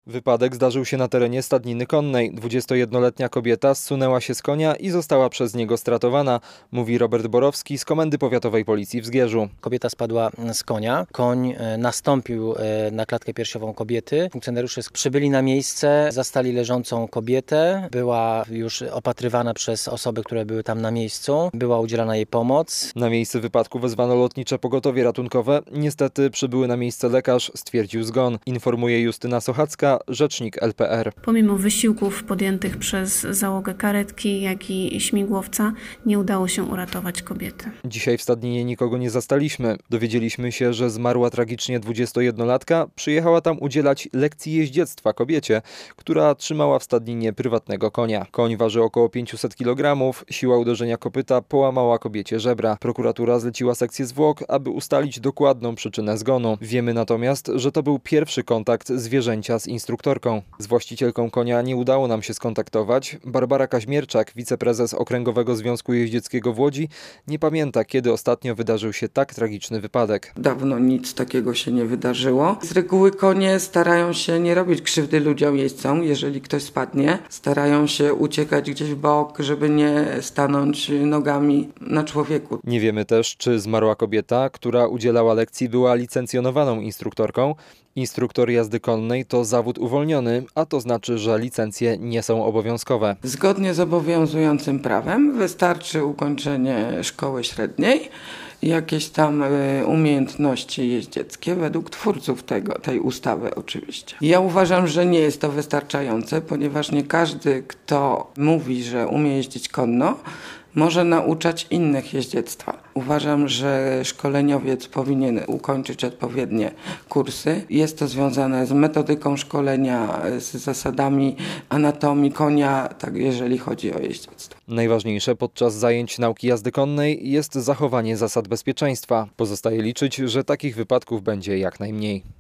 Wypadek zdarzył się na terenie stadniny konnej. 21-letnia kobieta zsunęła się z konia i została przez niego stratowana, mówi Robert Borowski z Komendy Powiatowej Policji w Zgierzu. Kobieta spadła z konia, koń nastąpił na klatkę piersiową kobiety. Funkcjonariusze przybyli na miejsce, zastali leżącą kobietę. Była już opatrywana przez osoby, które były tam na miejscu. Była udzielana jej pomoc. Na miejsce wypadku wezwano lotnicze pogotowie ratunkowe. Niestety przybyły na miejsce lekarz, stwierdził zgon. Informuje Justyna Sochacka, rzecznik LPR. Pomimo wysiłków podjętych przez załogę karetki, jak i śmigłowca, nie udało się uratować kobiety. Dzisiaj w stadninie nikogo nie zastaliśmy. Dowiedzieliśmy się, że zmarła tragicznie 21-latka. Przyjechała tam udzielać lekcji jeździectwa kobiecie, która trzymała w stadninie prywatnego konia. Koń waży około 500 kg. Siła uderzenia kopyta połamała kobiecie żebra. Prokuratura zleciła sekcję zwłok, aby ustalić dokładną przyczynę zgonu. Wiemy natomiast, że to był pierwszy kontakt zwierzęcia z instruktorką. Z właścicielką konia nie udało nam się skontaktować. Barbara Kaźmierczak, wiceprezes Okręgowego Związku Jeździeckiego w Łodzi, nie pamięta, kiedy ostatnio wydarzył się tak tragiczny wypadek. Dawno nic takiego się nie wydarzyło. Z reguły konie starają się nie robić krzywdy ludziom jeźdźcom, jeżeli ktoś spadnie. Starają się uciekać gdzieś w bok, żeby nie stanąć nogami na człowieku. Nie wiemy też, czy zmarła kobieta, która udzielała lekcji, była licencjonowaną instruktorką. Instruktor jazdy konnej to zawód uwolniony, a to znaczy, że licencje nie są obowiązkowe. Zgodnie z obowiązującym prawem wystarczy ukończenie szkoły średniej, jakieś tam umiejętności jeździeckie według twórców tej ustawy oczywiście. Ja uważam, że nie jest to wystarczające, ponieważ nie każdy, kto mówi, że umie jeździć konno, może nauczać innych jeździectwa. Uważam, że szkoleniowiec powinien ukończyć odpowiednie kursy. Jest to związane z metodyką szkolenia, z zasadami anatomii konia, tak jeżeli chodzi o jeździectwo. Najważniejsze podczas zajęć nauki jazdy konnej jest zachowanie zasad bezpieczeństwa. Pozostaje liczyć, że takich wypadków będzie jak najmniej.